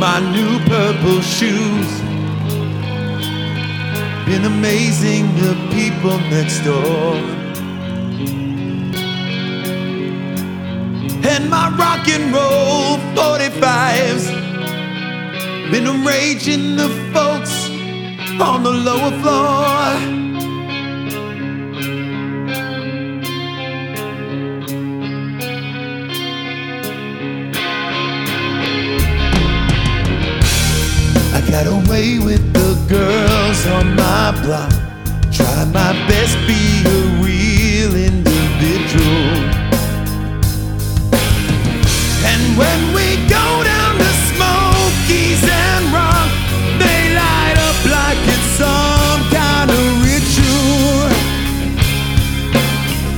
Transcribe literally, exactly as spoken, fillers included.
my new purple shoes. Been amazing, the people next door. And my rock and roll forty-fives been enraging the folks on the lower floor. I got away with the girls on my block. Tried my best, be